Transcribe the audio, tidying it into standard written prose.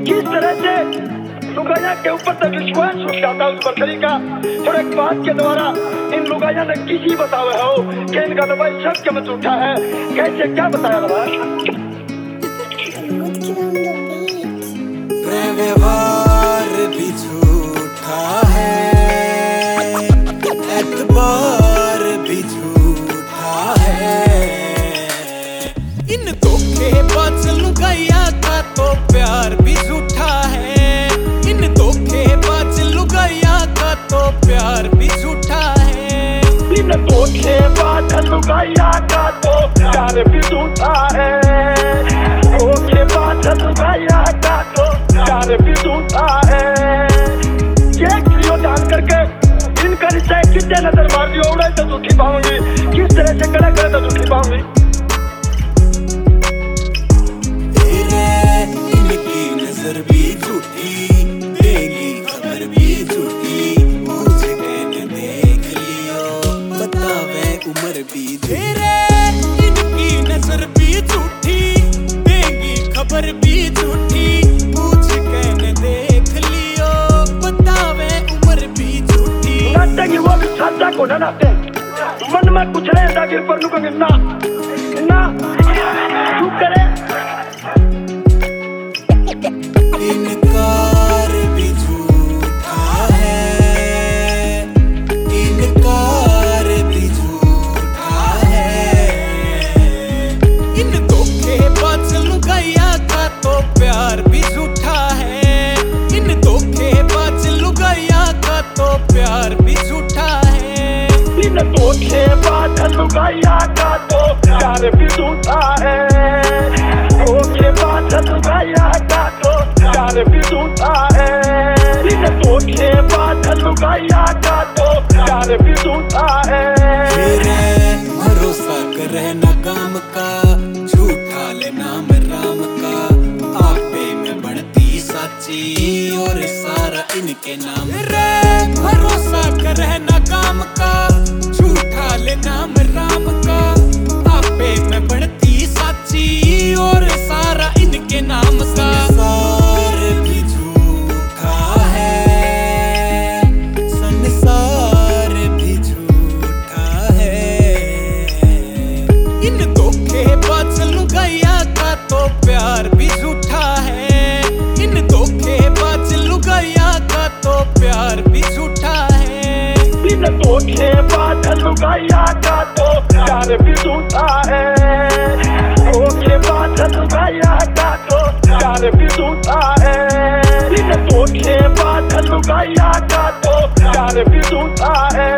किस तरह से लुगाया के ऊपर तक विश्वास उठ जाता उस बकरी का। और एक बात के द्वारा इन लुगाया ने किसी बतावे हो कि इनका दवाई सब के मत उठा है, कैसे क्या बताया दवा? व्यवहार भी झूठा है, एतबार भी झूठा है। इन धोखेबाज लुगाया का तो प्यार भी झूठा है। इन धोखेबाज लुगाया का तो प्यार भी झूठा है। इन धोखेबाज लुगाया का तो प्यार भी झूठा है। धोखेबाज लुगाया का तो प्यार भी झूठा है। ये क्यों जान करके इनका रिश्ता कितने नजर मार दियो उड़े तो झूठी पाऊंगी, किस तरह से कड़ा करे तो झूठी पाऊंगी। इनकी नजर भी झूठी, देगी खबर भी झूठी। मुझे कहने देख लियो, बतावे उम्र भी तेरे। इनकी नजर भी झूठी, देगी खबर भी झूठी। मुझे कहने देख लियो, बतावे उम्र भी झूठी। नाते की वो भी साचा को ना नाते मन में कुछ नहीं था गिर पर नुका गिरना ना तू करे। इनकार भी झूठा है, इनकार भी झूठा है। इन धोखेबाज लुगाया का तो प्यार भी झूठा है। इन धोखेबाज लुगाया का तो प्यार भी झूठा है। इन धोखेबाज लुगाया का तो प्यार भी झूठा है। धोखेबाज लुगाया का तो प्यार भी झूठा है। इन धोखेबाज लुगाया का तो प्यार भी झूठा है। भरोसा करे ना काम का, झूठा ले नाम राम का। आपे में बढ़ती साची और सारा इनके नाम। भरोसा करे ना काम का, झूठा ले नाम राम का। आपे में बढ़ती साची और सारा इनके नाम का। संसार भी झूठा है, संसार भी झूठा है। इन धोखेबाज लुगाया का तो प्यार भी झूठा है। इन धोखेबाज लुगाया का तो प्यार भी झूठा है। इन धोखेबाज लुगाया का तो प्यार भी झूठा है। धोखेबाज लुगाया का तो प्यार भी झूठा है। इन धोखेबाज लुगाया का तो प्यार भी झूठा है।